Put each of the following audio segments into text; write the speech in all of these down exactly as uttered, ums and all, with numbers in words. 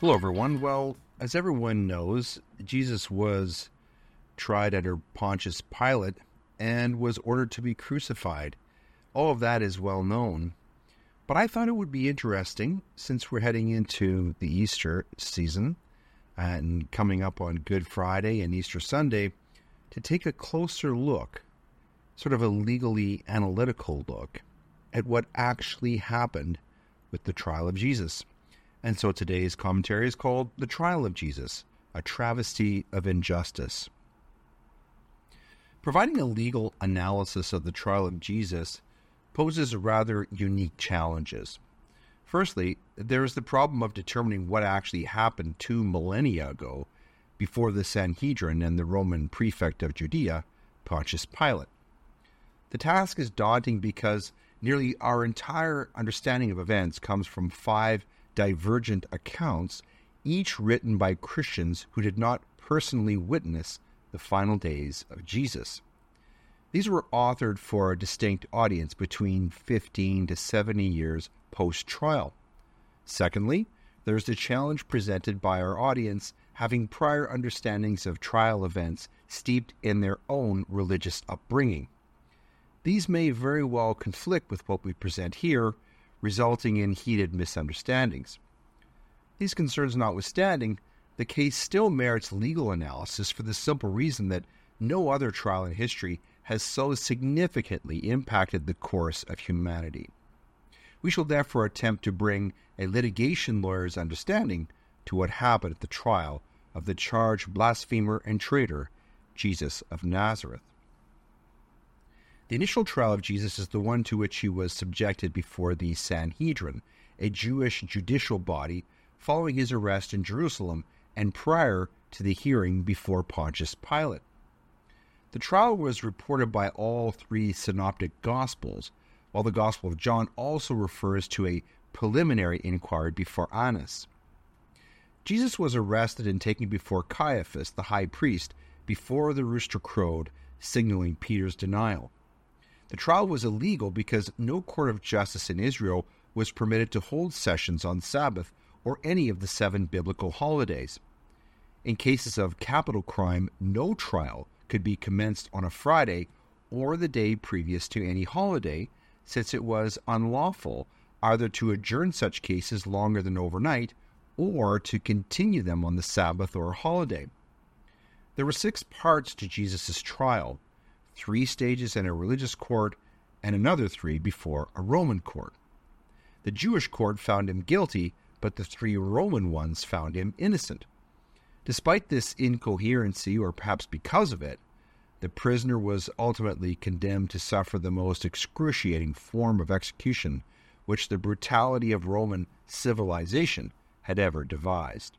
Hello, everyone. Well, as everyone knows, Jesus was tried under Pontius Pilate and was ordered to be crucified. All of that is well known. But I thought it would be interesting, since we're heading into the Easter season and coming up on Good Friday and Easter Sunday, to take a closer look, sort of a legally analytical look, at what actually happened with the trial of Jesus. And so today's commentary is called The Trial of Jesus, a Travesty of Injustice. Providing a legal analysis of the trial of Jesus poses rather unique challenges. Firstly, there is the problem of determining what actually happened two millennia ago before the Sanhedrin and the Roman prefect of Judea, Pontius Pilate. The task is daunting because nearly our entire understanding of events comes from five divergent accounts, each written by Christians who did not personally witness the final days of Jesus. These were authored for a distinct audience between fifteen to seventy years post-trial. Secondly, there's the challenge presented by our audience having prior understandings of trial events steeped in their own religious upbringing. These may very well conflict with what we present here, resulting in heated misunderstandings. These concerns notwithstanding, the case still merits legal analysis for the simple reason that no other trial in history has so significantly impacted the course of humanity. We shall therefore attempt to bring a litigation lawyer's understanding to what happened at the trial of the charged blasphemer and traitor, Jesus of Nazareth. The initial trial of Jesus is the one to which he was subjected before the Sanhedrin, a Jewish judicial body, following his arrest in Jerusalem and prior to the hearing before Pontius Pilate. The trial was reported by all three synoptic Gospels, while the Gospel of John also refers to a preliminary inquiry before Annas. Jesus was arrested and taken before Caiaphas, the high priest, before the rooster crowed, signaling Peter's denial. The trial was illegal because no court of justice in Israel was permitted to hold sessions on Sabbath or any of the seven biblical holidays. In cases of capital crime, no trial could be commenced on a Friday or the day previous to any holiday, since it was unlawful either to adjourn such cases longer than overnight or to continue them on the Sabbath or holiday. There were six parts to Jesus' trial, three stages in a religious court, and another three before a Roman court. The Jewish court found him guilty, but the three Roman ones found him innocent. Despite this incoherency, or perhaps because of it, the prisoner was ultimately condemned to suffer the most excruciating form of execution which the brutality of Roman civilization had ever devised.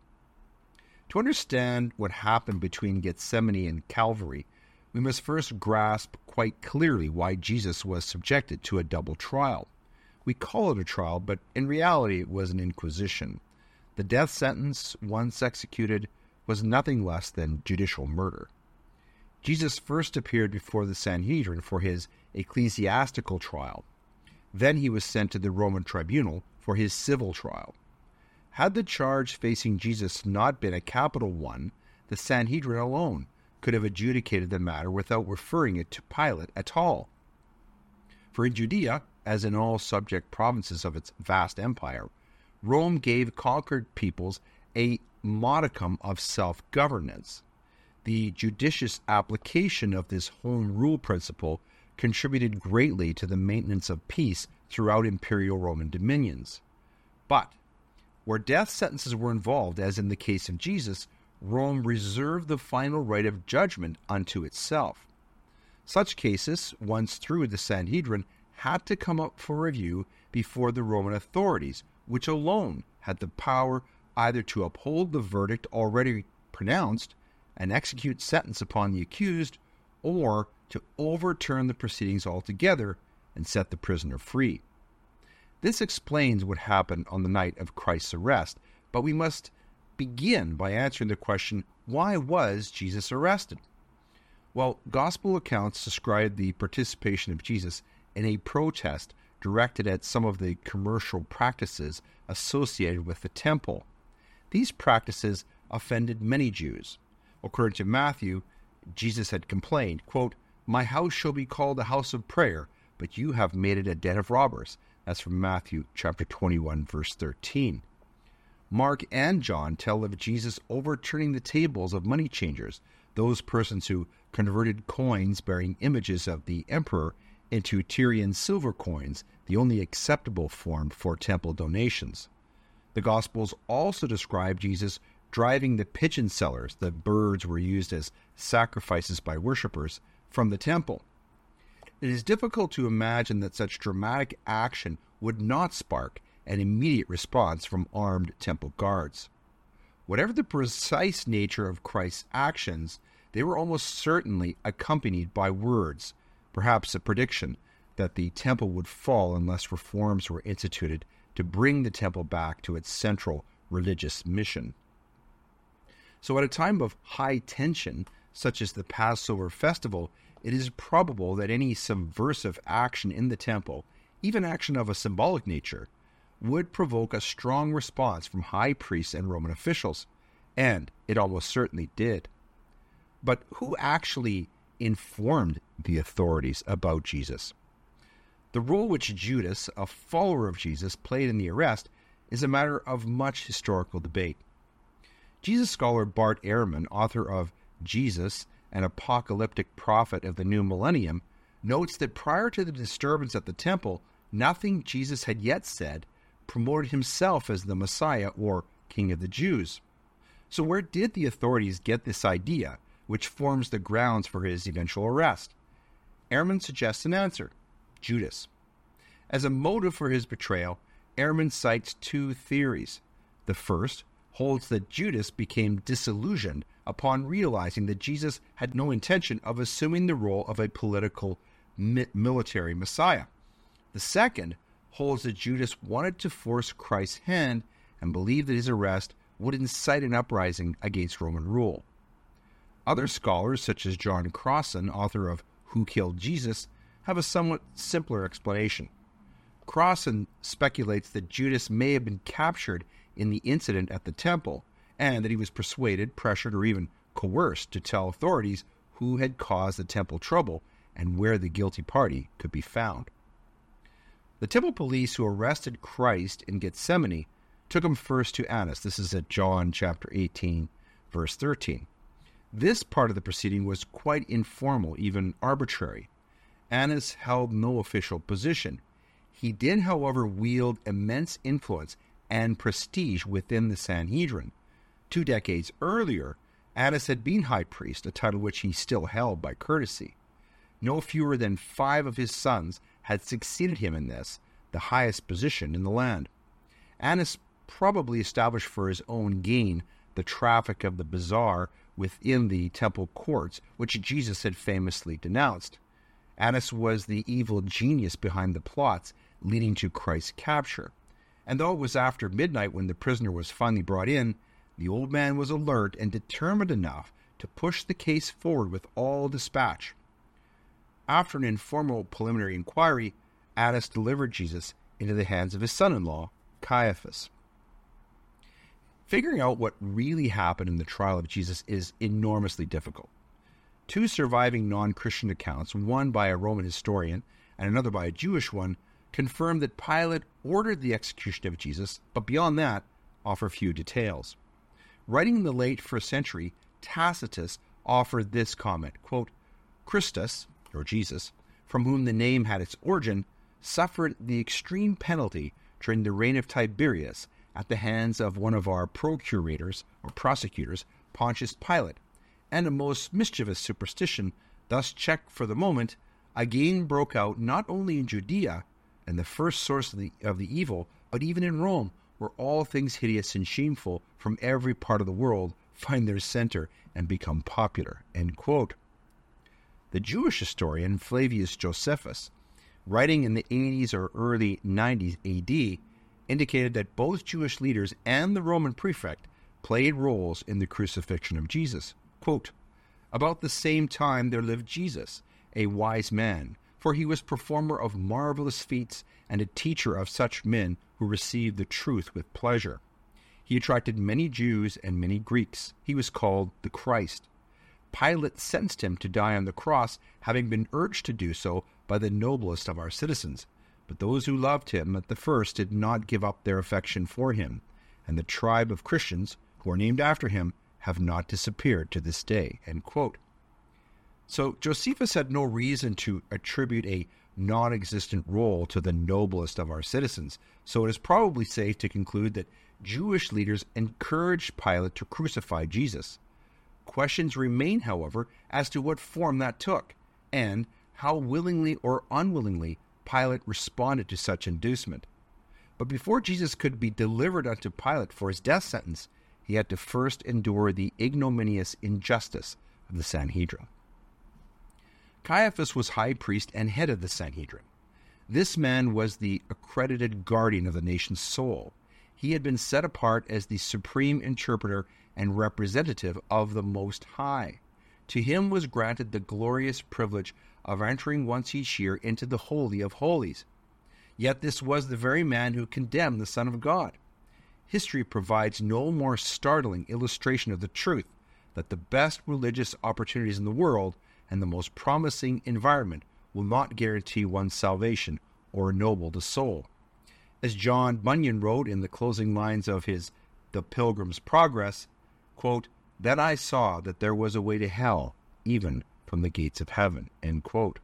To understand what happened between Gethsemane and Calvary, we must first grasp quite clearly why Jesus was subjected to a double trial. We call it a trial, but in reality it was an inquisition. The death sentence, once executed, was nothing less than judicial murder. Jesus first appeared before the Sanhedrin for his ecclesiastical trial. Then he was sent to the Roman tribunal for his civil trial. Had the charge facing Jesus not been a capital one, the Sanhedrin alone could have adjudicated the matter without referring it to Pilate at all. For in Judea, as in all subject provinces of its vast empire, Rome gave conquered peoples a modicum of self-governance. The judicious application of this home rule principle contributed greatly to the maintenance of peace throughout imperial Roman dominions. But where death sentences were involved, as in the case of Jesus, Rome reserved the final right of judgment unto itself. Such cases, once through the Sanhedrin, had to come up for review before the Roman authorities, which alone had the power either to uphold the verdict already pronounced and execute sentence upon the accused, or to overturn the proceedings altogether and set the prisoner free. This explains what happened on the night of Christ's arrest, but we must begin by answering the question, why was Jesus arrested? Well, gospel accounts describe the participation of Jesus in a protest directed at some of the commercial practices associated with the temple. These practices offended many Jews. According to Matthew, Jesus had complained, quote, "My house shall be called a house of prayer, but you have made it a den of robbers." That's from Matthew chapter twenty-one, verse thirteen. Mark and John tell of Jesus overturning the tables of money changers, those persons who converted coins bearing images of the emperor into Tyrian silver coins, the only acceptable form for temple donations. The Gospels also describe Jesus driving the pigeon sellers, the birds were used as sacrifices by worshippers, from the temple. It is difficult to imagine that such dramatic action would not spark an immediate response from armed temple guards. Whatever the precise nature of Christ's actions, they were almost certainly accompanied by words, perhaps a prediction that the temple would fall unless reforms were instituted to bring the temple back to its central religious mission. So at a time of high tension, such as the Passover festival, it is probable that any subversive action in the temple, even action of a symbolic nature, would provoke a strong response from high priests and Roman officials, and it almost certainly did. But who actually informed the authorities about Jesus? The role which Judas, a follower of Jesus, played in the arrest is a matter of much historical debate. Jesus scholar Bart Ehrman, author of Jesus, an Apocalyptic Prophet of the New Millennium, notes that prior to the disturbance at the temple, nothing Jesus had yet said promoted himself as the Messiah or King of the Jews. So where did the authorities get this idea, which forms the grounds for his eventual arrest? Ehrman suggests an answer: Judas. As a motive for his betrayal, Ehrman cites two theories. The first holds that Judas became disillusioned upon realizing that Jesus had no intention of assuming the role of a political mi- military Messiah. The second holds that Judas wanted to force Christ's hand and believed that his arrest would incite an uprising against Roman rule. Other scholars, such as John Crossan, author of Who Killed Jesus, have a somewhat simpler explanation. Crossan speculates that Judas may have been captured in the incident at the temple, and that he was persuaded, pressured, or even coerced to tell authorities who had caused the temple trouble and where the guilty party could be found. The temple police who arrested Christ in Gethsemane took him first to Annas. This is at John chapter eighteen, verse thirteen. This part of the proceeding was quite informal, even arbitrary. Annas held no official position. He did, however, wield immense influence and prestige within the Sanhedrin. Two decades earlier, Annas had been high priest, a title which he still held by courtesy. No fewer than five of his sons had succeeded him in this, the highest position in the land. Annas probably established for his own gain the traffic of the bazaar within the temple courts, which Jesus had famously denounced. Annas was the evil genius behind the plots leading to Christ's capture. And though it was after midnight when the prisoner was finally brought in, the old man was alert and determined enough to push the case forward with all dispatch. After an informal preliminary inquiry, Annas delivered Jesus into the hands of his son-in-law, Caiaphas. Figuring out what really happened in the trial of Jesus is enormously difficult. Two surviving non-Christian accounts, one by a Roman historian and another by a Jewish one, confirm that Pilate ordered the execution of Jesus, but beyond that, offer few details. Writing in the late first century, Tacitus offered this comment, quote, Christus, or Jesus, from whom the name had its origin, suffered the extreme penalty during the reign of Tiberius at the hands of one of our procurators, or prosecutors, Pontius Pilate, and a most mischievous superstition, thus checked for the moment, again broke out not only in Judea, and the first source of the, of the evil, but even in Rome, where all things hideous and shameful from every part of the world find their center and become popular. End quote. The Jewish historian Flavius Josephus, writing in the eighties or early nineties A D, indicated that both Jewish leaders and the Roman prefect played roles in the crucifixion of Jesus. Quote, about the same time there lived Jesus, a wise man, for he was performer of marvelous feats and a teacher of such men who received the truth with pleasure. He He attracted many Jews and many Greeks. He was called the Christ. Pilate sentenced him to die on the cross, having been urged to do so by the noblest of our citizens. But those who loved him at the first did not give up their affection for him, and the tribe of Christians, who are named after him, have not disappeared to this day." End quote. So Josephus had no reason to attribute a non-existent role to the noblest of our citizens, so it is probably safe to conclude that Jewish leaders encouraged Pilate to crucify Jesus. Questions remain, however, as to what form that took, and how willingly or unwillingly Pilate responded to such inducement. But before Jesus could be delivered unto Pilate for his death sentence, he had to first endure the ignominious injustice of the Sanhedrin. Caiaphas was high priest and head of the Sanhedrin. This man was the accredited guardian of the nation's soul. He had been set apart as the supreme interpreter and representative of the Most High. To him was granted the glorious privilege of entering once each year into the Holy of Holies. Yet this was the very man who condemned the Son of God. History provides no more startling illustration of the truth that the best religious opportunities in the world and the most promising environment will not guarantee one's salvation or ennoble the soul. As John Bunyan wrote in the closing lines of his The Pilgrim's Progress, quote, "Then I saw that there was a way to hell, even from the gates of heaven." End quote.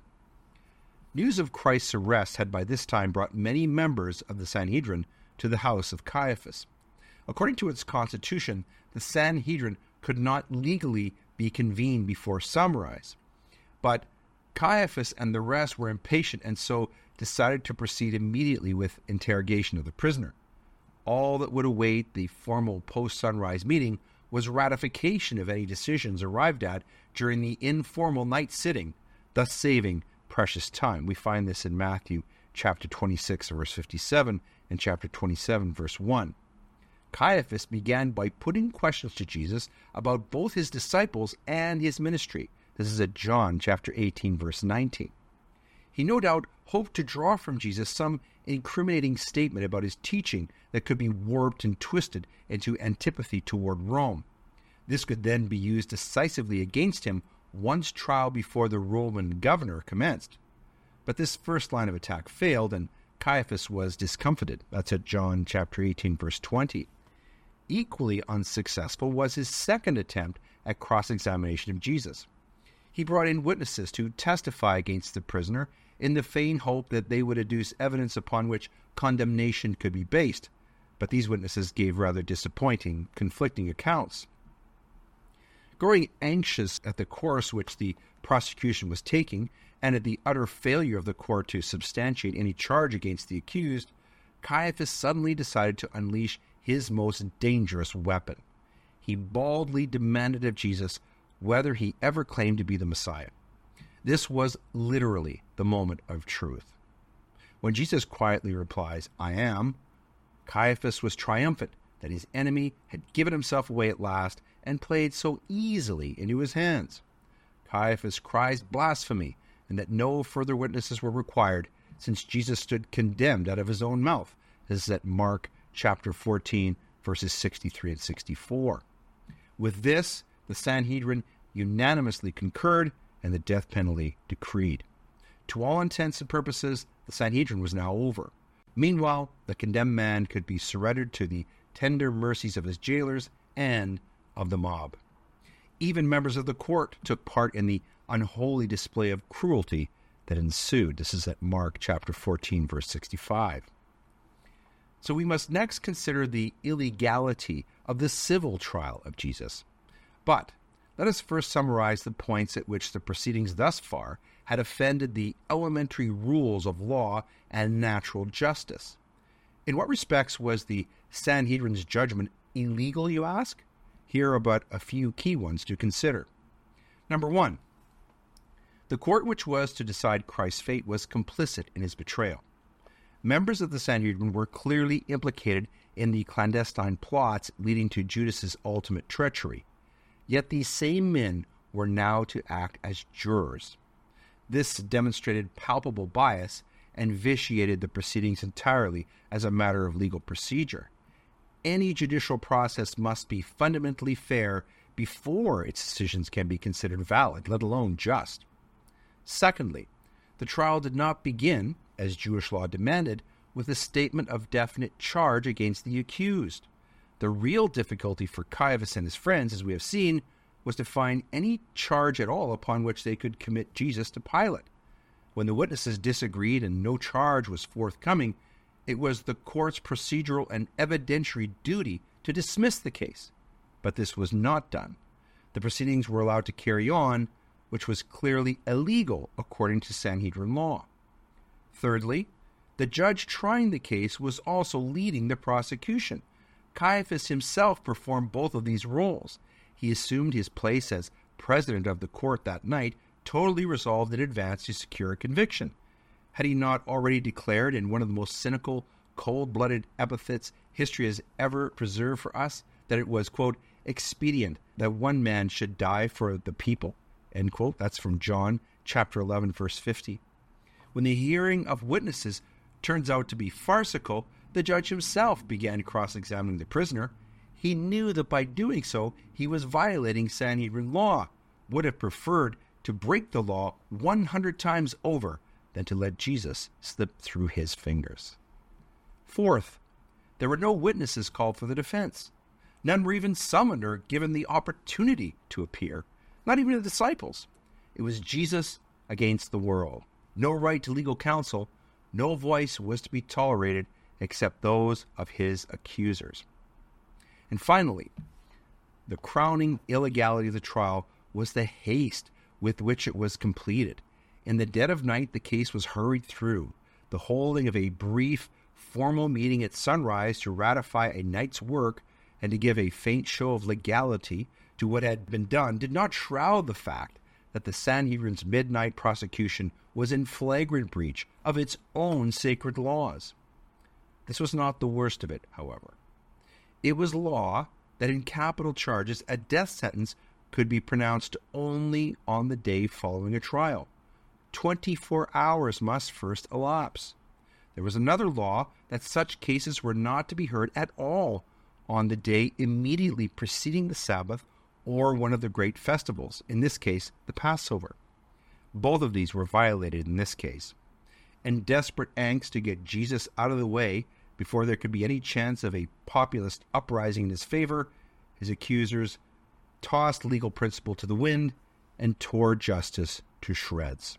News of Christ's arrest had by this time brought many members of the Sanhedrin to the house of Caiaphas. According to its constitution, the Sanhedrin could not legally be convened before sunrise. But Caiaphas and the rest were impatient and so decided to proceed immediately with interrogation of the prisoner. All that would await the formal post-sunrise meeting was ratification of any decisions arrived at during the informal night sitting, thus saving precious time. We find this in Matthew chapter twenty-six, verse fifty-seven, and chapter twenty-seven, verse one. Caiaphas began by putting questions to Jesus about both his disciples and his ministry. This is at John chapter eighteen, verse nineteen. He no doubt hoped to draw from Jesus some incriminating statement about his teaching that could be warped and twisted into antipathy toward Rome. This could then be used decisively against him once trial before the Roman governor commenced. But this first line of attack failed, and Caiaphas was discomfited. That's at John chapter eighteen, verse twenty. Equally unsuccessful was his second attempt at cross-examination of Jesus. He brought in witnesses to testify against the prisoner in the vain hope that they would adduce evidence upon which condemnation could be based, but these witnesses gave rather disappointing, conflicting accounts. Growing anxious at the course which the prosecution was taking, and at the utter failure of the court to substantiate any charge against the accused, Caiaphas suddenly decided to unleash his most dangerous weapon. He baldly demanded of Jesus whether he ever claimed to be the Messiah. This was literally the moment of truth. When Jesus quietly replies, "I am," Caiaphas was triumphant that his enemy had given himself away at last and played so easily into his hands. Caiaphas cries blasphemy, and that no further witnesses were required, since Jesus stood condemned out of his own mouth. This is at Mark chapter fourteen, verses sixty-three and sixty-four. With this, the Sanhedrin unanimously concurred, and the death penalty decreed. To all intents and purposes, the Sanhedrin was now over. Meanwhile, the condemned man could be surrendered to the tender mercies of his jailers and of the mob. Even members of the court took part in the unholy display of cruelty that ensued. This is at Mark chapter fourteen, verse sixty-five. So we must next consider the illegality of the civil trial of Jesus. But let us first summarize the points at which the proceedings thus far had offended the elementary rules of law and natural justice. In what respects was the Sanhedrin's judgment illegal, you ask? Here are but a few key ones to consider. Number one, the court which was to decide Christ's fate was complicit in his betrayal. Members of the Sanhedrin were clearly implicated in the clandestine plots leading to Judas's ultimate treachery. Yet these same men were now to act as jurors. This demonstrated palpable bias and vitiated the proceedings entirely as a matter of legal procedure. any judicial process must be fundamentally fair before its decisions can be considered valid, let alone just. Secondly, the trial did not begin, as Jewish law demanded, with a statement of definite charge against the accused. The real difficulty for Caiaphas and his friends, as we have seen, was to find any charge at all upon which they could commit Jesus to Pilate. When the witnesses disagreed and no charge was forthcoming, it was the court's procedural and evidentiary duty to dismiss the case. But this was not done. The proceedings were allowed to carry on, which was clearly illegal according to Sanhedrin law. Thirdly, the judge trying the case was also leading the prosecution. Caiaphas himself performed both of these roles. He assumed his place as president of the court that night, totally resolved in advance to secure a conviction. Had he not already declared in one of the most cynical, cold-blooded epithets history has ever preserved for us, that it was, quote, expedient that one man should die for the people, end quote. That's from John chapter eleven, verse fifty. When the hearing of witnesses turns out to be farcical, the judge himself began cross-examining the prisoner. He knew that by doing so, he was violating Sanhedrin law, would have preferred to break the law one hundred times over than to let Jesus slip through his fingers. Fourth, there were no witnesses called for the defense. None were even summoned or given the opportunity to appear, not even the disciples. It was Jesus against the world. No right to legal counsel, no voice was to be tolerated except those of his accusers. And finally, the crowning illegality of the trial was the haste with which it was completed. In the dead of night, the case was hurried through. The holding of a brief, formal meeting at sunrise to ratify a night's work and to give a faint show of legality to what had been done did not shroud the fact that the Sanhedrin's midnight prosecution was in flagrant breach of its own sacred laws. This was not the worst of it, however. It was law that in capital charges a death sentence could be pronounced only on the day following a trial. Twenty-four hours must first elapse. There was another law that such cases were not to be heard at all on the day immediately preceding the Sabbath or one of the great festivals, in this case, the Passover. Both of these were violated in this case. In desperate angst to get Jesus out of the way before there could be any chance of a populist uprising in his favor, his accusers tossed legal principle to the wind and tore justice to shreds.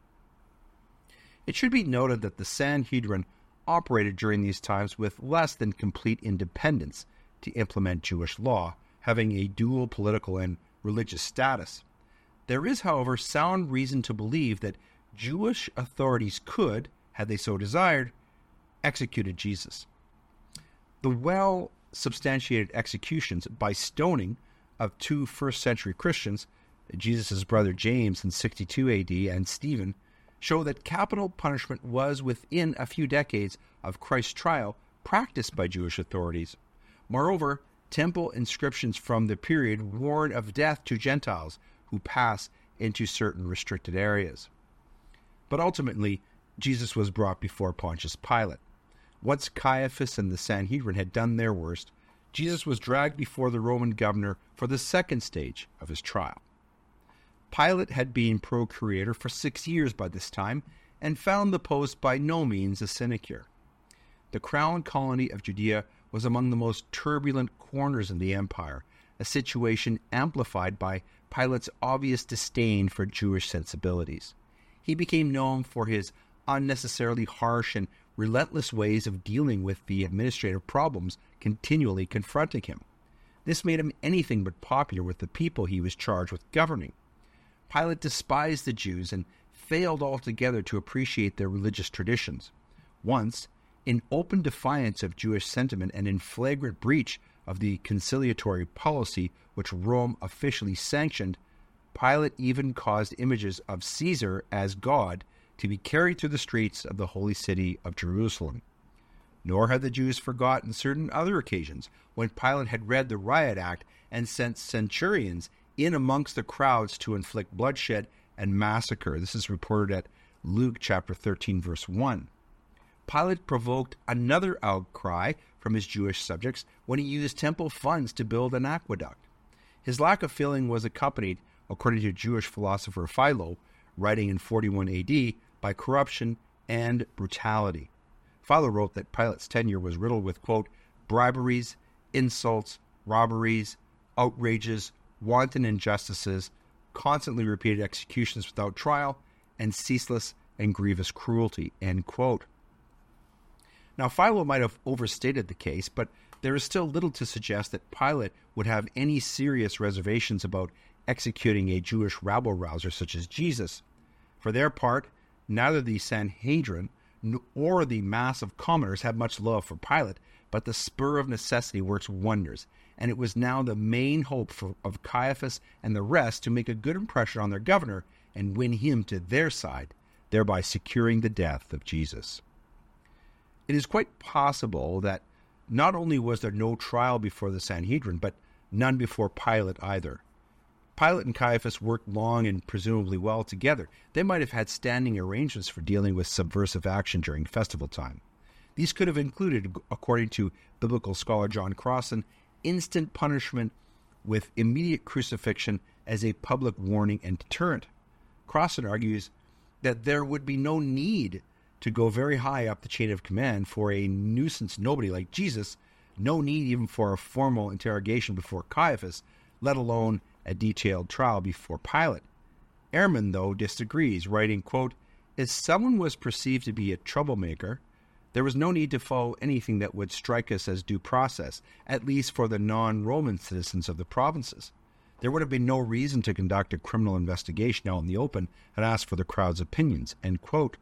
It should be noted that the Sanhedrin operated during these times with less than complete independence to implement Jewish law, having a dual political and religious status. There is, however, sound reason to believe that Jewish authorities could, had they so desired, execute Jesus. The well-substantiated executions by stoning of two first-century Christians, Jesus' brother James in sixty-two A D and Stephen, show that capital punishment was within a few decades of Christ's trial practiced by Jewish authorities. Moreover, temple inscriptions from the period warn of death to Gentiles who pass into certain restricted areas. But ultimately, Jesus was brought before Pontius Pilate. Once Caiaphas and the Sanhedrin had done their worst, Jesus was dragged before the Roman governor for the second stage of his trial. Pilate had been procurator for six years by this time and found the post by no means a sinecure. The crown colony of Judea was among the most turbulent corners in the empire, a situation amplified by Pilate's obvious disdain for Jewish sensibilities. He became known for his unnecessarily harsh and relentless ways of dealing with the administrative problems continually confronting him. This made him anything but popular with the people he was charged with governing. Pilate despised the Jews and failed altogether to appreciate their religious traditions. Once, in open defiance of Jewish sentiment and in flagrant breach of the conciliatory policy which Rome officially sanctioned, Pilate even caused images of Caesar as God to be carried through the streets of the holy city of Jerusalem. Nor had the Jews forgotten certain other occasions when Pilate had read the riot act and sent centurions in amongst the crowds to inflict bloodshed and massacre. This is reported at Luke chapter thirteen, verse one. Pilate provoked another outcry from his Jewish subjects when he used temple funds to build an aqueduct. His lack of feeling was accompanied, according to Jewish philosopher Philo, writing in forty-one A D, by corruption and brutality. Philo wrote that Pilate's tenure was riddled with, quote, briberies, insults, robberies, outrages, wanton injustices, constantly repeated executions without trial, and ceaseless and grievous cruelty, end quote. Now, Philo might have overstated the case, but there is still little to suggest that Pilate would have any serious reservations about executing a Jewish rabble-rouser such as Jesus. For their part, neither the Sanhedrin or the mass of commoners had much love for Pilate, but the spur of necessity works wonders, and it was now the main hope for, of Caiaphas and the rest to make a good impression on their governor and win him to their side, thereby securing the death of Jesus. It is quite possible that not only was there no trial before the Sanhedrin, but none before Pilate either. Pilate and Caiaphas worked long and presumably well together. They might have had standing arrangements for dealing with subversive action during festival time. These could have included, according to biblical scholar John Crossan, instant punishment with immediate crucifixion as a public warning and deterrent. Crossan argues that there would be no need to go very high up the chain of command for a nuisance nobody like Jesus, no need even for a formal interrogation before Caiaphas, let alone a detailed trial before Pilate. Ehrman, though, disagrees, writing, quote, if someone was perceived to be a troublemaker, there was no need to follow anything that would strike us as due process, at least for the non-Roman citizens of the provinces. There would have been no reason to conduct a criminal investigation out in the open and ask for the crowd's opinions, end quote.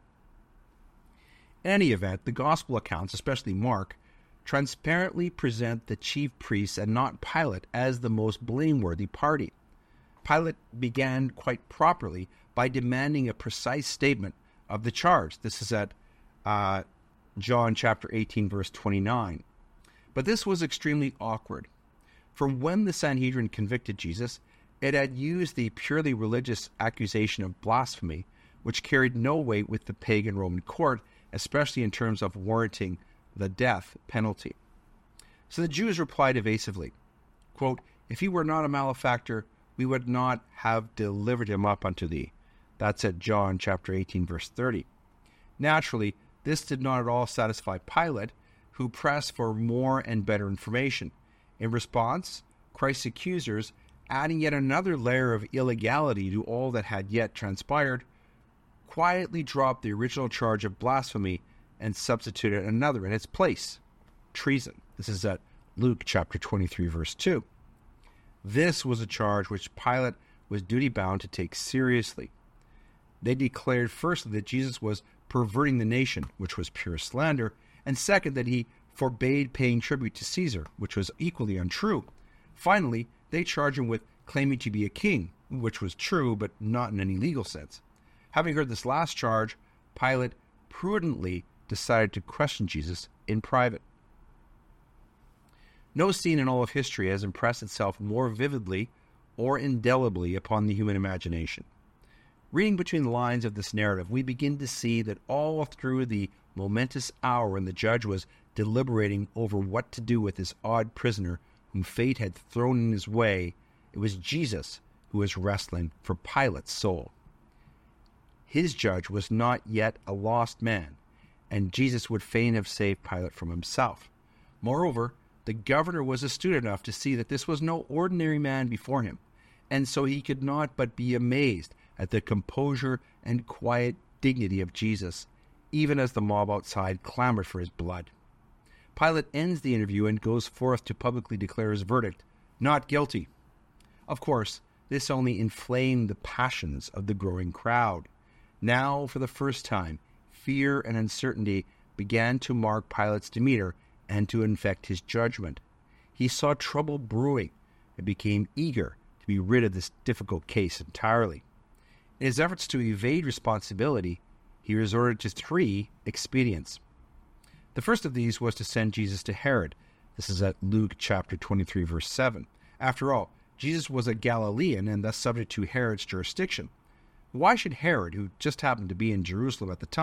In any event, the gospel accounts, especially Mark, transparently present the chief priests and not Pilate as the most blameworthy party. Pilate began quite properly by demanding a precise statement of the charge. This is at uh, John chapter eighteen, verse twenty-nine. But this was extremely awkward. For when the Sanhedrin convicted Jesus, it had used the purely religious accusation of blasphemy, which carried no weight with the pagan Roman court, especially in terms of warranting the death penalty. So the Jews replied evasively, quote, if he were not a malefactor, we would not have delivered him up unto thee. That's at John chapter eighteen, verse thirty. Naturally, this did not at all satisfy Pilate, who pressed for more and better information. In response, Christ's accusers, adding yet another layer of illegality to all that had yet transpired, quietly dropped the original charge of blasphemy and substituted another in its place, treason. This is at Luke chapter twenty-three, verse two. This was a charge which Pilate was duty-bound to take seriously. They declared firstly that Jesus was perverting the nation, which was pure slander, and second, that he forbade paying tribute to Caesar, which was equally untrue. Finally, they charged him with claiming to be a king, which was true, but not in any legal sense. Having heard this last charge, Pilate prudently decided to question Jesus in private. No scene in all of history has impressed itself more vividly or indelibly upon the human imagination. Reading between the lines of this narrative, we begin to see that all through the momentous hour when the judge was deliberating over what to do with this odd prisoner whom fate had thrown in his way, it was Jesus who was wrestling for Pilate's soul. His judge was not yet a lost man, and Jesus would fain have saved Pilate from himself. Moreover, the governor was astute enough to see that this was no ordinary man before him, and so he could not but be amazed at the composure and quiet dignity of Jesus, even as the mob outside clamored for his blood. Pilate ends the interview and goes forth to publicly declare his verdict, not guilty. Of course, this only inflamed the passions of the growing crowd. Now, for the first time, fear and uncertainty began to mark Pilate's demeanor and to infect his judgment. He saw trouble brewing and became eager to be rid of this difficult case entirely. In his efforts to evade responsibility, he resorted to three expedients. The first of these was to send Jesus to Herod. This is at Luke chapter twenty-three, verse seven. After all, Jesus was a Galilean and thus subject to Herod's jurisdiction. Why should Herod, who just happened to be in Jerusalem at the time,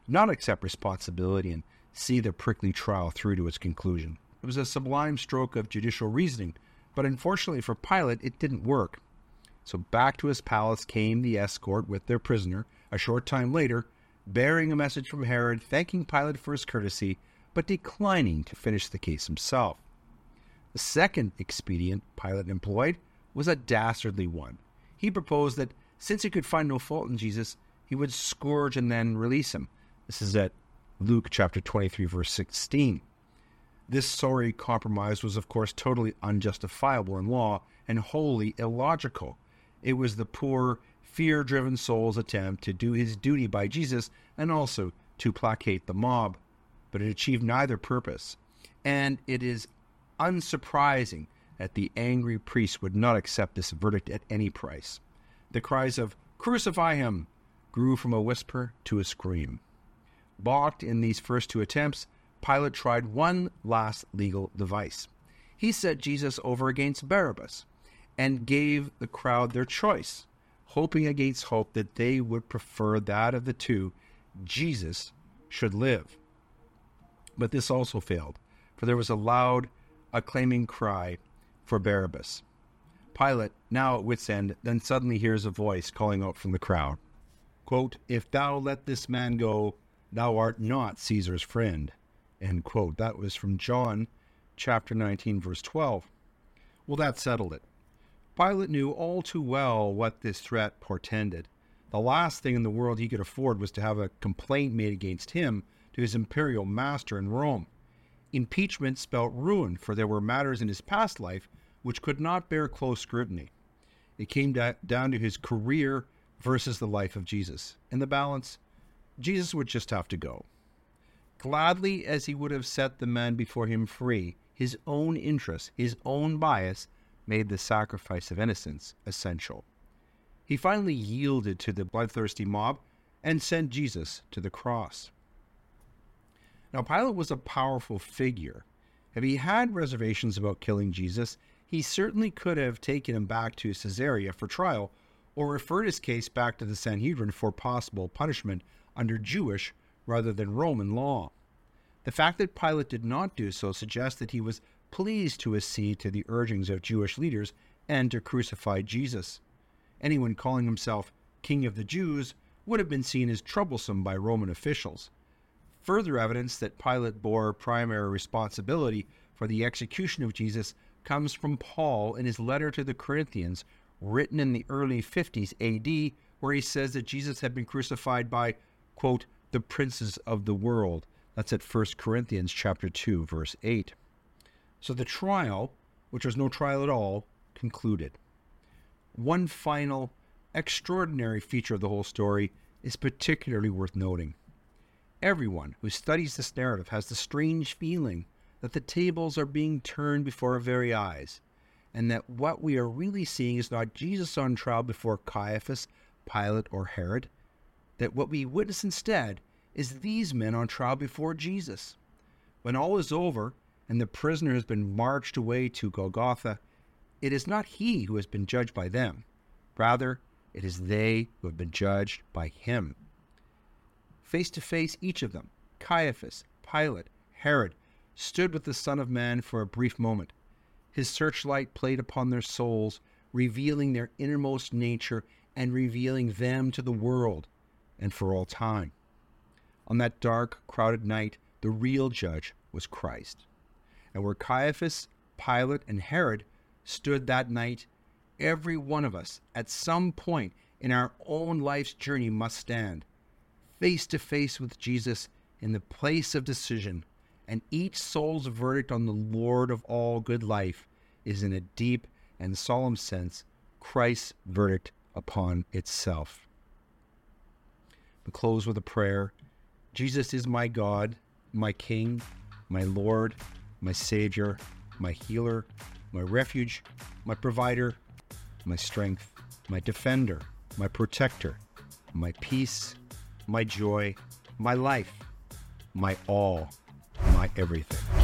not accept responsibility and see the prickly trial through to its conclusion. It was a sublime stroke of judicial reasoning, but unfortunately for Pilate, it didn't work. So back to his palace came the escort with their prisoner a short time later, bearing a message from Herod, thanking Pilate for his courtesy, but declining to finish the case himself. The second expedient Pilate employed was a dastardly one. He proposed that since he could find no fault in Jesus, he would scourge and then release him. This is at Luke chapter twenty-three, verse sixteen. This sorry compromise was, of course, totally unjustifiable in law and wholly illogical. It was the poor, fear-driven soul's attempt to do his duty by Jesus and also to placate the mob. But it achieved neither purpose. And it is unsurprising that the angry priest would not accept this verdict at any price. The cries of, "Crucify him!" grew from a whisper to a scream. Balked in these first two attempts, Pilate tried one last legal device. He set Jesus over against Barabbas and gave the crowd their choice, hoping against hope that they would prefer that of the two, Jesus should live. But this also failed, for there was a loud, acclaiming cry for Barabbas. Pilate, now at wit's end, then suddenly hears a voice calling out from the crowd, quote, "If thou let this man go, thou art not Caesar's friend." End quote. That was from John chapter nineteen, verse twelve. Well, that settled it. Pilate knew all too well what this threat portended. The last thing in the world he could afford was to have a complaint made against him to his imperial master in Rome. Impeachment spelt ruin, for there were matters in his past life which could not bear close scrutiny. It came da- down to his career versus the life of Jesus. In the balance, Jesus would just have to go. Gladly as he would have set the man before him free, his own interest, his own bias, made the sacrifice of innocence essential. He finally yielded to the bloodthirsty mob and sent Jesus to the cross. Now, Pilate was a powerful figure. If he had reservations about killing Jesus, he certainly could have taken him back to Caesarea for trial or referred his case back to the Sanhedrin for possible punishment under Jewish rather than Roman law. The fact that Pilate did not do so suggests that he was pleased to accede to the urgings of Jewish leaders and to crucify Jesus. Anyone calling himself King of the Jews would have been seen as troublesome by Roman officials. Further evidence that Pilate bore primary responsibility for the execution of Jesus comes from Paul in his letter to the Corinthians, written in the early fifties A D, where he says that Jesus had been crucified by, quote, the princes of the world. That's at First Corinthians chapter two, verse eight. So the trial, which was no trial at all, concluded. One final, extraordinary feature of the whole story is particularly worth noting. Everyone who studies this narrative has the strange feeling that the tables are being turned before our very eyes, and that what we are really seeing is not Jesus on trial before Caiaphas, Pilate, or Herod, that what we witness instead is these men on trial before Jesus. When all is over and the prisoner has been marched away to Golgotha, it is not he who has been judged by them. Rather, it is they who have been judged by him. Face to face, each of them, Caiaphas, Pilate, Herod, stood with the Son of Man for a brief moment. His searchlight played upon their souls, revealing their innermost nature and revealing them to the world and for all time. On that dark, crowded night, the real judge was Christ. And where Caiaphas, Pilate, and Herod stood that night, every one of us at some point in our own life's journey must stand, face to face with Jesus in the place of decision, and each soul's verdict on the Lord of all good life is, in a deep and solemn sense, Christ's verdict upon itself. We close with a prayer. Jesus is my God, my King, my Lord, my Savior, my healer, my refuge, my provider, my strength, my defender, my protector, my peace, my joy, my life, my all, my everything.